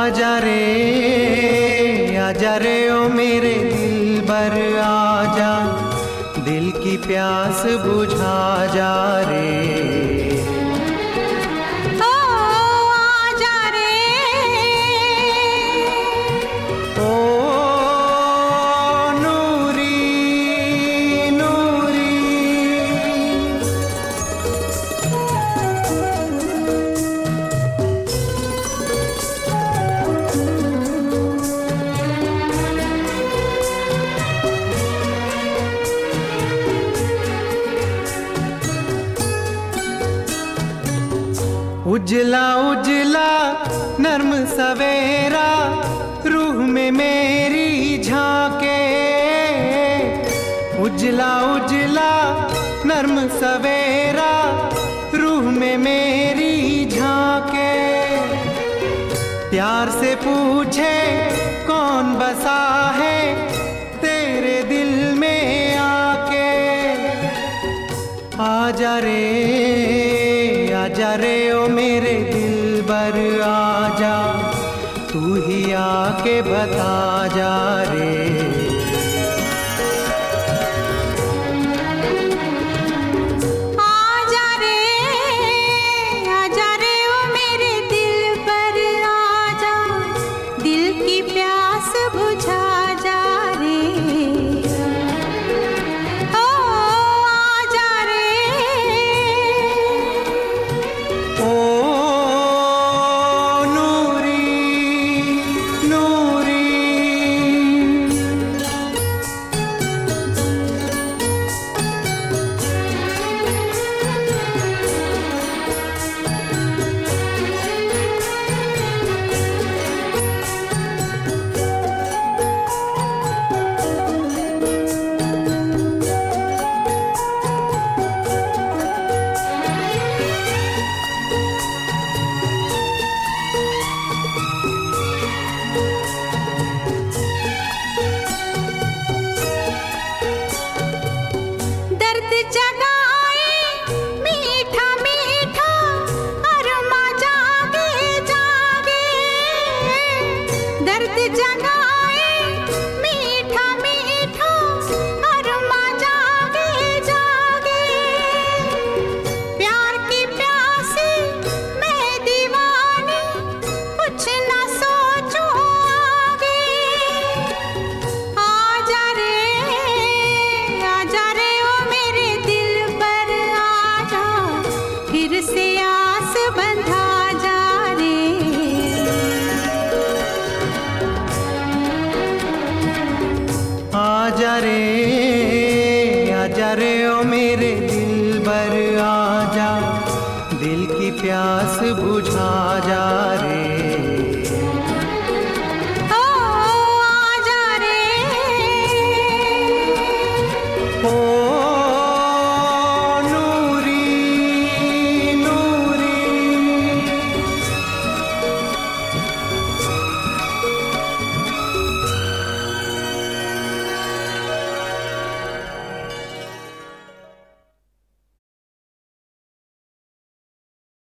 आजा रे ओ मेरे दिलबर आजा, दिल की प्यास बुझा जा रे। उजला उजला नर्म सवेरा रूह में मेरी झांके, उजला उजला नर्म सवेरा रूह में मेरी झांके। प्यार से पूछे कौन बसा है तेरे दिल में आके। आजा रे ओ मेरे दिलबर आजा, तू ही आके बता जा रे। आजा रे ओ मेरे दिलबर आजा, दिल की प्यास बुझा जा रे। आजा रे ओ मेरे दिलबर आजा, दिल की प्यास बुझा जा